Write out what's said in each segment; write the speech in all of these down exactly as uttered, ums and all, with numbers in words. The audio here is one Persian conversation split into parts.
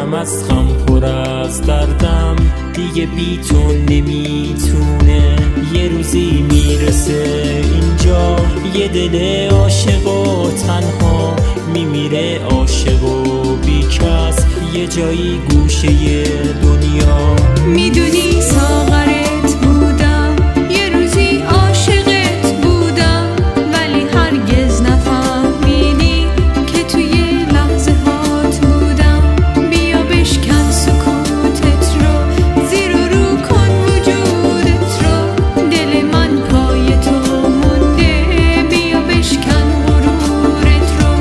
دلم از غم پر از دردم، دیگه بی تو نمیتونه. یه روزی میرسه اینجا یه دل عاشق و تنها، میمیره عاشق و بی کس یه جایی گوشه دنیا. میدونی ساغرت بودم، یه روزی عاشقت بودم، ولی هرگز نفهمیدی که توی لحظه هات بودم. بیا بشکن سکوتت رو، زیر و رو کن وجودت رو، دل من پای تو مونده. بیا بشکن غرورت رو.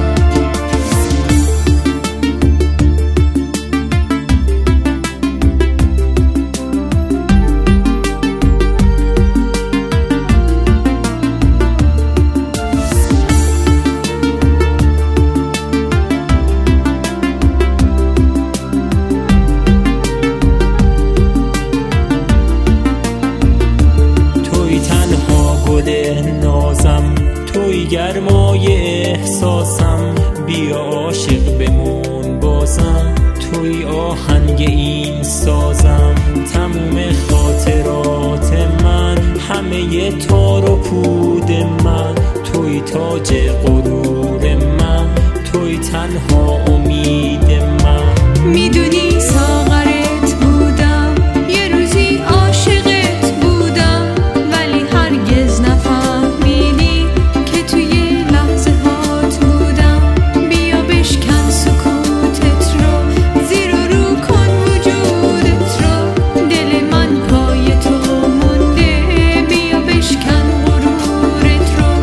نازم توی گرمای احساسم، بیا عاشق بمون بازم، توی آهنگ این سازم. تموم خاطرات من، همه تار و پود من، توی تاج غرور من، توی تنها امید من. میدونی ساغرت بودم، یه روزی عاشقت بودم، ولی هرگز نفهمیدی که توی لحظه هات بودم. بیا بشکن سکوتت رو، زیر و رو کن وجودت رو، دل من پای تو مونده. بیا بشکن غرورت رو.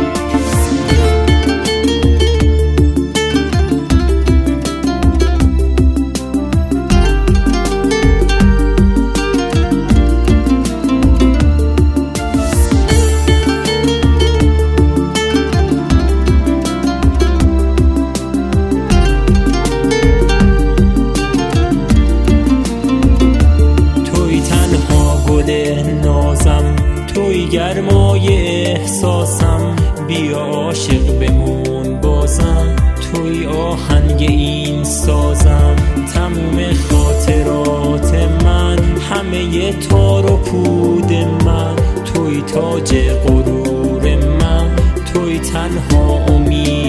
نازم توی گرمای احساسم، بیا عاشق بمون بازم، توی آهنگ این سازم. تموم خاطرات من، همه تار و پود من، توی تاج غرور من، توی تنها امید